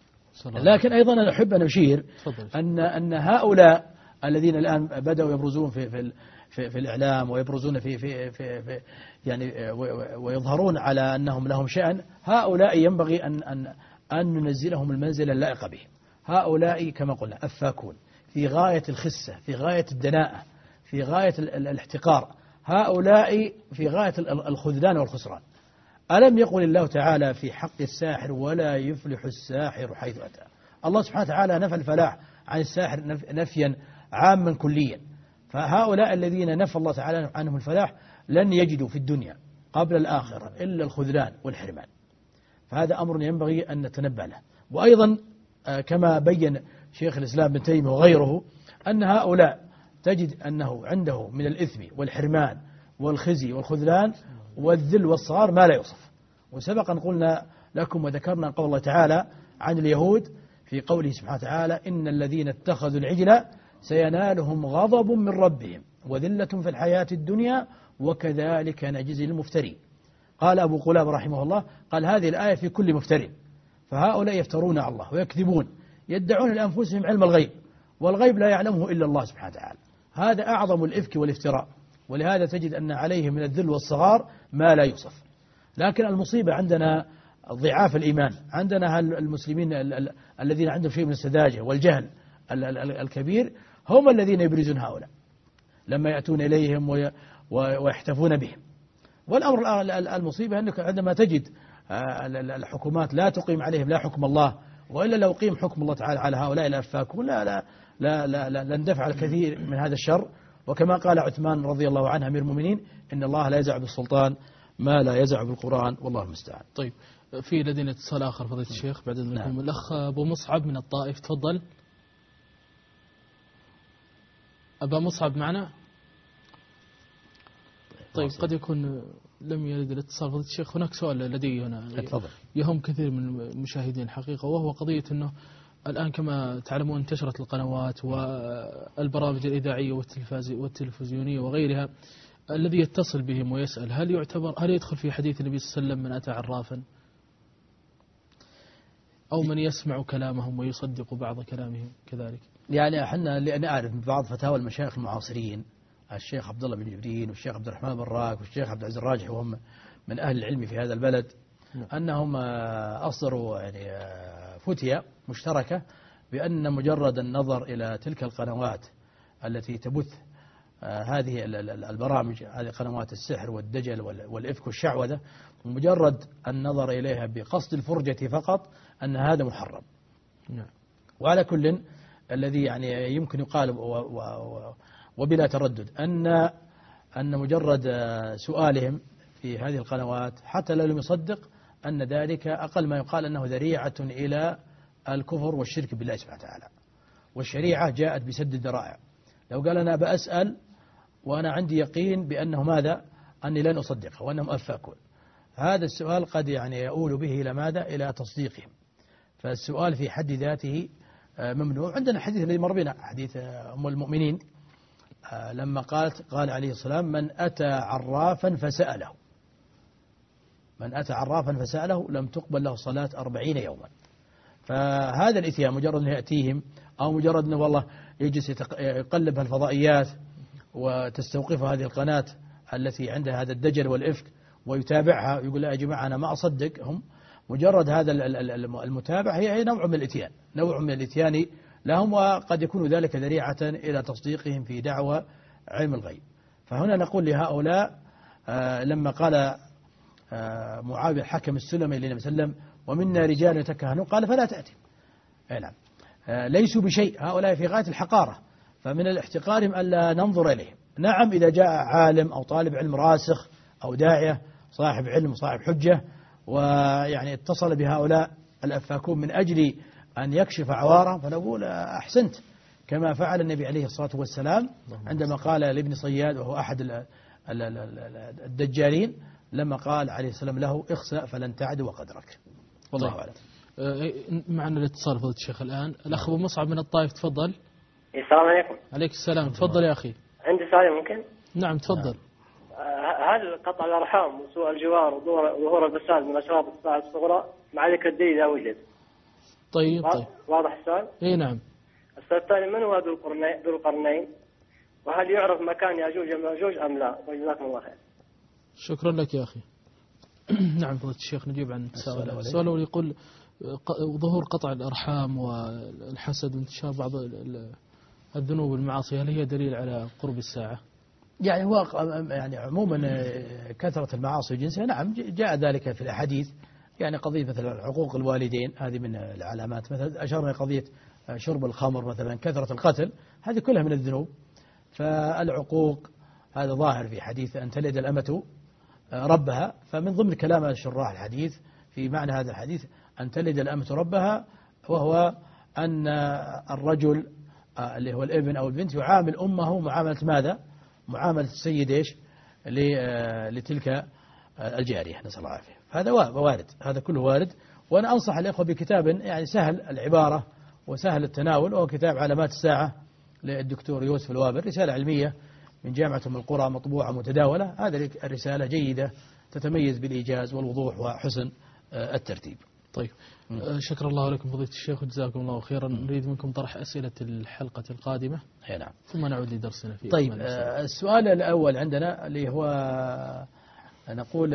لكن أيضا أنا أحب أن أشير أن هؤلاء الذين الآن بدأوا يبرزون في الإعلام ويبرزون في يعني ويظهرون على أنهم لهم شأن، هؤلاء ينبغي أن ننزلهم المنزل اللائق بهم. هؤلاء كما قلنا أفاكون في غاية الخسة، في غاية الدناءة، في غاية الاحتقار، هؤلاء في غاية الخذلان والخسران. ألم يقل الله تعالى في حق الساحر ولا يفلح الساحر حيث أتى؟ الله سبحانه وتعالى نفى الفلاح عن الساحر نفيا عاما كليا. فهؤلاء الذين نفى الله تعالى عنهم الفلاح لن يجدوا في الدنيا قبل الآخرة إلا الخذلان والحرمان. فهذا أمر ينبغي أن نتنبه له. وأيضا كما بين شيخ الإسلام ابن تيمية وغيره أن هؤلاء تجد أنه عنده من الإثم والحرمان والخزي والخذلان والذل والصغار ما لا يوصف. وسبقا قلنا لكم وذكرنا قول الله تعالى عن اليهود في قوله سبحانه وتعالى إن الذين اتخذوا العجل سينالهم غضب من ربهم وذلة في الحياة الدنيا وكذلك نجزي المفترين. قال أبو قلاب رحمه الله قال هذه الآية في كل مفتر، فهؤلاء يفترون على الله ويكذبون، يدعون لأنفسهم علم الغيب والغيب لا يعلمه إلا الله سبحانه وتعالى. هذا أعظم الإفك والافتراء، ولهذا تجد أن عليهم من الذل والصغار ما لا يوصف. لكن المصيبة عندنا ضعاف الإيمان، عندنا المسلمين الذين عندهم شيء من السذاجة والجهل الكبير هم الذين يبرزون هؤلاء لما يأتون إليهم ويحتفون بهم. والأمر المصيبة أنك عندما تجد الحكومات لا تقيم عليهم لا حكم الله، وإلا لو قيم حكم الله تعالى على هؤلاء الأفاكون لا اندفع الكثير من هذا الشر. وكما قال عثمان رضي الله عنه أمير المؤمنين إن الله لا يزع بالسلطان ما لا يزع بالقرآن والله المستعان. طيب في لدينا اتصال آخر فضيلة الشيخ بعد إذنكم. نعم. الأخ أبو مصعب من الطائف تفضل. أبا مصعب معنا؟ طيب قد يكون لم يرد الاتصال فضيلة الشيخ. هناك سؤال لدي هنا يهم كثير من المشاهدين حقيقة، وهو قضية أنه الآن كما تعلمون انتشرت القنوات والبرامج الإذاعية والتلفزيونية وغيرها، الذي يتصل بهم ويسأل هل يدخل في حديث النبي صلى الله عليه وسلم من أتى عرافا أو من يسمع كلامهم ويصدق بعض كلامهم كذلك؟ يعني احنا اللي نعرف من بعض فتاوى المشايخ المعاصرين الشيخ عبد الله بن جبرين والشيخ عبد الرحمن بن راك والشيخ عبد العزيز الراجحي وهم من أهل العلم في هذا البلد أنهم أصدروا يعني فتية مشتركة بأن مجرد النظر إلى تلك القنوات التي تبث هذه البرامج، هذه قنوات السحر والدجل والإفك والشعوذة، مجرد النظر إليها بقصد الفرجة فقط أن هذا محرم. وعلى كل الذي يعني يمكن يقال وبلا تردد أن مجرد سؤالهم في هذه القنوات حتى لو لم يصدق أن ذلك أقل ما يقال أنه ذريعة إلى الكفر والشرك بالله سبحانه وتعالى. والشريعة جاءت بسد الذرائع. لو قال أنا بأسأل وأنا عندي يقين بأنه ماذا؟ أني لن أصدقه وأنهم أفاكون، هذا السؤال قد يعني يؤول به إلى ماذا؟ إلى تصديقهم. فالسؤال في حد ذاته ممنوع. عندنا حديث الذي مر بنا حديث أم المؤمنين لما قال عليه السلام من أتى عرافا فسأله، من أتى عرافا فسأله لم تقبل له صلاة 40 يوما. فهذا الإتيان مجرد أنه يأتيهم أو مجرد أنه والله يجلس يقلب الفضائيات وتستوقف هذه القناة التي عندها هذا الدجل والإفك ويتابعها ويقول لا يا جماعة أنا ما أصدقهم، مجرد هذا المتابعة هي نوع من الإتيان، نوع من الإتيان لهم، وقد يكون ذلك ذريعة إلى تصديقهم في دعوة علم الغيب. فهنا نقول لهؤلاء لما قال معاوية حكم السلمي للنبي صلى الله عليه وسلم ومنا رجال يتكهنون قال فلا تأتي. نعم ليسوا بشيء، هؤلاء في غاية الحقارة، فمن الاحتقارهم ألا ننظر إليهم. نعم إذا جاء عالم أو طالب علم راسخ أو داعية صاحب علم وصاحب حجة ويعني اتصل بهؤلاء الأفاكون من أجل أن يكشف عوارهم فنقول أحسنت، كما فعل النبي عليه الصلاة والسلام عندما قال لابن صياد وهو أحد الدجالين لما قال عليه السلام له اخسأ فلن تعد وقدرك. والله أعلم. معنا الاتصال فضيلة الشيخ الآن الأخ أبو مصعب من الطائف تفضل. السلام عليكم. عليك السلام، تفضل يا أخي. عندي سؤال ممكن؟ نعم تفضل. هل قطع الأرحام وسوء الجوار وظهور الفساد من أشراط الساعة الصغرى مع ذكر الدين إذا وجد؟ طيب. واضح السؤال؟ إيه نعم. السؤال الثاني، من هو ذو القرنين؟ وهل يعرف مكان يأجوج ومأجوج أم لا؟ وجزاكم الله خير. شكرا لك يا أخي. نعم فضيلة الشيخ نجيب عن السؤال الأول. يقول ظهور قطع الأرحام والحسد وانتشار بعض الذنوب والمعاصي، هل هي دليل على قرب الساعة؟ يعني هو يعني عموما كثرة المعاصي وجنسها نعم جاء ذلك في الأحاديث. يعني قضية مثلا حقوق الوالدين هذه من العلامات، مثلا أشرنا قضية شرب الخمر مثلا، كثرة القتل، هذه كلها من الذنوب. فالعقوق هذا ظاهر في حديث أن تلد الأمة ربها، فمن ضمن كلام شراح الحديث في معنى هذا الحديث أن تلد الأمة ربها، وهو أن الرجل اللي هو الابن أو البنت يعامل أمه معاملة ماذا؟ معاملة السيد إيش لتلك الجارية، نسأل الله العافية. هذا وارد، هذا كله وارد. وأنا أنصح الإخوة بكتاب يعني سهل العبارة وسهل التناول، وهو كتاب علامات الساعة للدكتور يوسف الوابر، رسالة علمية من جامعة أم القرى مطبوعة متداولة. هذه الرسالة جيدة تتميز بالإيجاز والوضوح وحسن الترتيب. طيب شكر الله لكم فضيلة الشيخ وجزاكم الله خيرا. نريد منكم طرح أسئلة الحلقة القادمة. نعم. ثم نعود لدرسنا فيه. طيب السؤال الأول عندنا اللي هو نقول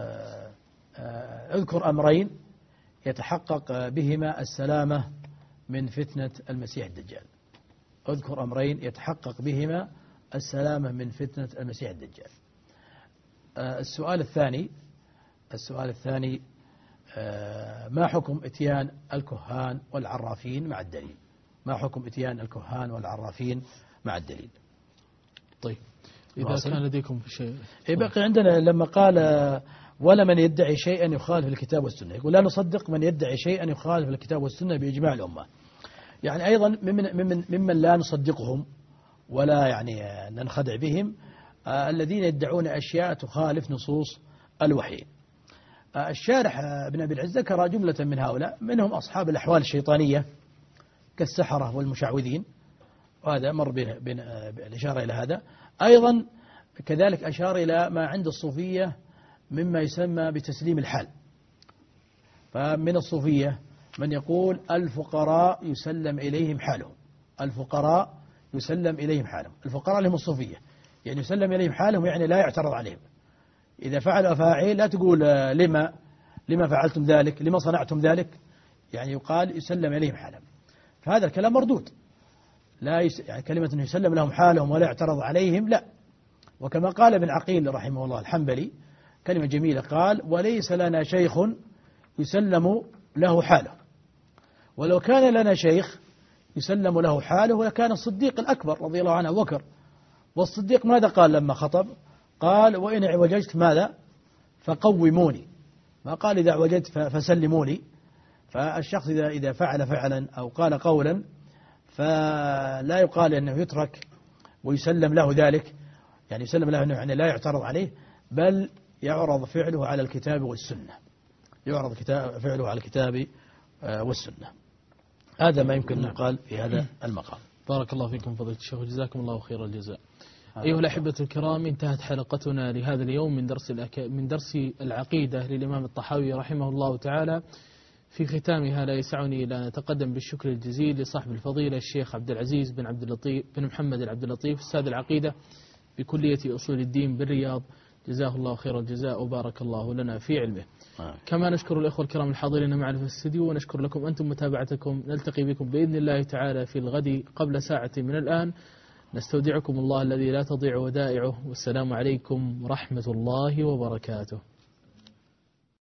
اذكر أمرين يتحقق بهما السلامة من فتنة المسيح الدجال. اذكر أمرين يتحقق بهما السلامة من فتنة المسيح الدجال. السؤال الثاني ما حكم إتيان الكهان والعرافين مع الدليل؟ ما حكم إتيان الكهان والعرافين مع الدليل؟ طيب إذا كان لديكم في شيء باقي عندنا لما قال ولا من يدعي شيئا يخالف الكتاب والسنة، يقول لا نصدق من يدعي شيئا يخالف الكتاب والسنة بإجماع الأمة. يعني أيضا ممن لا نصدقهم ولا يعني ننخدع بهم الذين يدعون أشياء تخالف نصوص الوحي. الشارح ابن أبي العز ذكر جملة من هؤلاء، منهم أصحاب الأحوال الشيطانية كالسحرة والمشعوذين، وهذا مر بالإشارة إلى هذا. أيضا كذلك أشار إلى ما عند الصوفية مما يسمى بتسليم الحال. فمن الصوفية من يقول الفقراء يسلم إليهم حالهم، الفقراء يسلم إليهم حالهم، الفقراء لهم الصوفية يعني يسلم إليهم حالهم، يعني لا يعترض عليهم. إذا فعلوا أفاعيل لا تقول لما فعلتم ذلك، لما صنعتم ذلك، يعني يقال يسلم إليهم حالهم. فهذا الكلام مردود، لا يعني كلمة أنه يسلم لهم حالهم ولا يعترض عليهم لا. وكما قال ابن عقيل رحمه الله الحنبلي كلمة جميلة، قال وليس لنا شيخ يسلم له حاله، ولو كان لنا شيخ يسلم له حاله ولكان الصديق الأكبر رضي الله عنه أبو بكر. والصديق ماذا قال لما خطب؟ قال وإن اعوججت ماذا؟ فقوموني، ما قال إذا اعوججت فسلموني. فالشخص إذا فعل فعلا أو قال قولا فلا يقال أنه يترك ويسلم له ذلك، يعني يسلم له أنه يعني لا يعترض عليه، بل يعرض فعله على الكتاب والسنة، يعرض فعله على الكتاب والسنة. هذا ما يمكن أن يقال في هذا المقام. بارك الله فيكم فضيلة الشيخ وجزاكم الله خير الجزاء. أيها الأحبة الكرام، انتهت حلقتنا لهذا اليوم من درس العقيدة للإمام الطحاوي رحمه الله تعالى. في ختامها لا يسعني إلا أن أتقدم بالشكر الجزيل لصاحب الفضيلة الشيخ عبد العزيز بن محمد العبد اللطيف أستاذ العقيدة بكلية أصول الدين بالرياض، جزاه الله خير الجزاء وبارك الله لنا في علمه. كما نشكر الأخوة الكرام الحاضرين معنا في الاستديو، ونشكر لكم أنتم متابعتكم. نلتقي بكم بإذن الله تعالى في الغد قبل ساعة من الآن. نستودعكم الله الذي لا تضيع ودائعه، والسلام عليكم ورحمة الله وبركاته.